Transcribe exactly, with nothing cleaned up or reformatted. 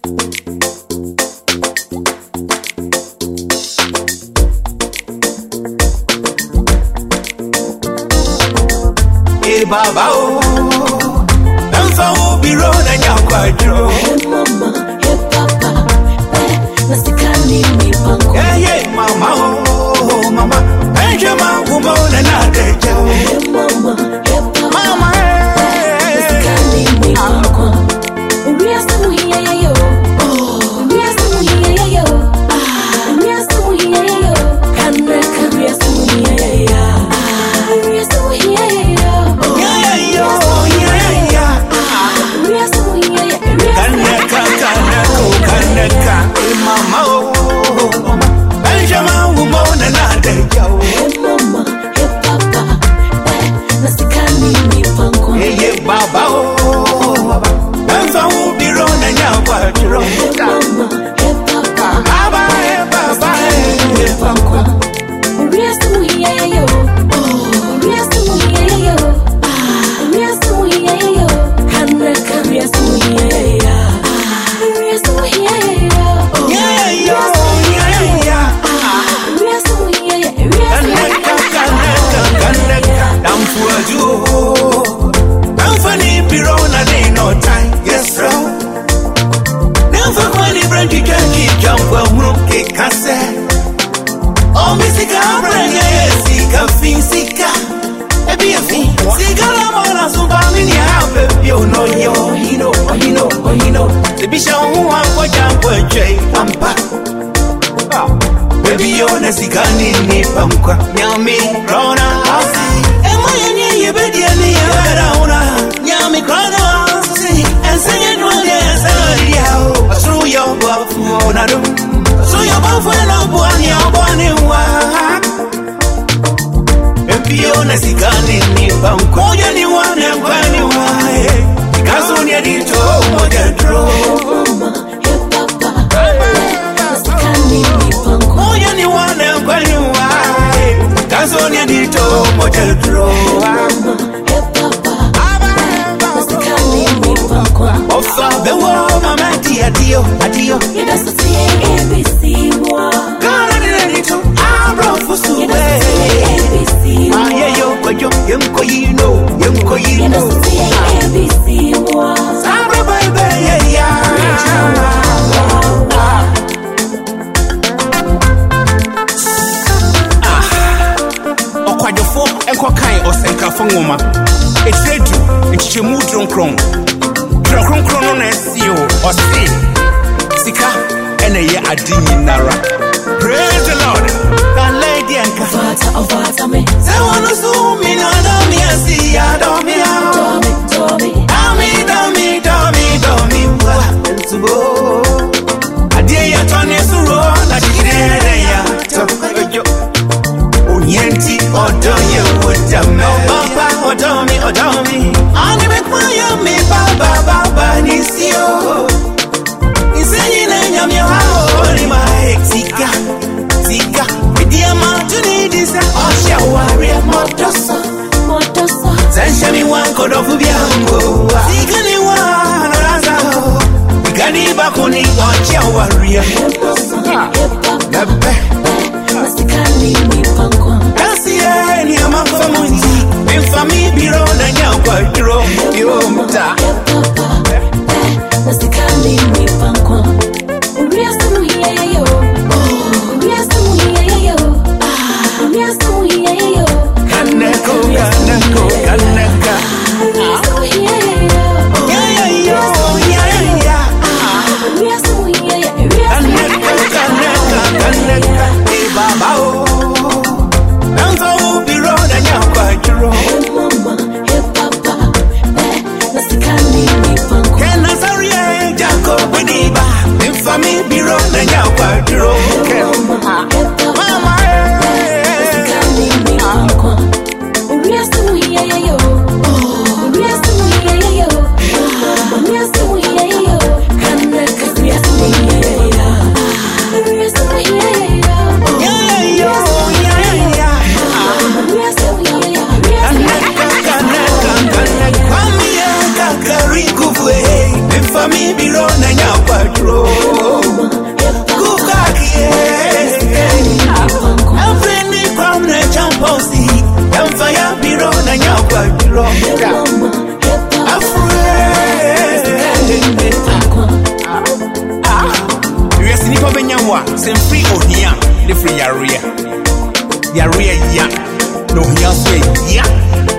Hey Baba oh, I'm so be road and you're quite true. Hey mama, hey papa, eh, nasikani mi panko. Yeah yeah mama oh, mama, and your mama woman and I take you. Hey mama, hey papa, mama, eh, nasikani mi panko. We are so here yo, oh, we are so here yo, ah, we are so here yo. Kanna kan we are so here yo, ah, we are so here yo. Mama oh, mama, Benjamin woman and I take you. Hey mama, hey papa, eh, nasikani mi panko. Hey yeah Baba oh, baba, I'm so be round and you're quite true. Hey mama, hey papa, Baba hey Baba hey panko. we are so here yo, oh, we are so here yo, ah, we are so here yo. Kanna kan we are so here yo, ah, we are so here yo. I'm funny, be wrong, I ain't no time. Yes, bro. Never funny, brandy junkie, jump well, room cake, cassette. Oh, Missika, brand, yes, Sika, fin, Sika. A be a fin, Sika, Lamona, Subamini, have you know, yo, he know, he know, he know. The bishop who want for jump, Jay, I'm back. Baby, you're the Sika, Nini, Pamqua, Yami, Rona, Hossie. You bet you need a downer. Yami Crono, see, and sing it one yes, I through your buff, I do. So your buff when I'm born, you're born in one. If you're honest, you can't need me, but call anyone and find you why. Because when you need to hold your draw. Call anyone and find you why. That's when you need to hold your draw. The world, my dear, dear, dear. You just say A B C one. God, I didn't need to. I brought for so You just say A B C one. Ah, yeah, yo, yo, yo, yo, you know, yo, you You know. just say A B C one. Sabra, baby, yeah, yeah. Ah, Okwajofo, Enko Kai, or Senka Fongoma. It's ready, it's your mood drunk wrong. Kron kron on S E O or see Sika and a year adini nara. Praise the Lord. Can lady and Vata of Vata me. Someone who's so me no do me a see ya do me a do me do me do me do me do me wa to go. A day ya turn is road that you ya to yo. Onyenti odo ye would me papa odo me odo me. Ani me kwa me baba baba nisio. Iseni na nyam yo ha ni my tika tika. Idi ama to need is a osha warrior motosa motosa. Sensha mi wan kodo fubiango. Tika ni wan raza. Ikani bakuni osha warrior. Nabe. Nasikani mi panko. Kasi e ni ama famunzi. Infami biro na nyakwa dro. Yo mta. Nasikani mi panko. We are so here yo. Oh, we are so here yo. Ah, we are so here yo. Kaneko, kaneko, kaneka. We are so here yo. Yeah, yeah, yo, yeah, yeah. Ah, we are so here yo. We are so Kaneka, kaneka, kaneka. Hey, Baba, oh. I'm so be road and you're quite true. Hey, mama, hey, papa. Eh, nasikani mi panko. Can I sorry, Jacob, when ya biro na nya kwa biro afure ah we see nipa benyawa sem free ohia the free area area ya no hia so ya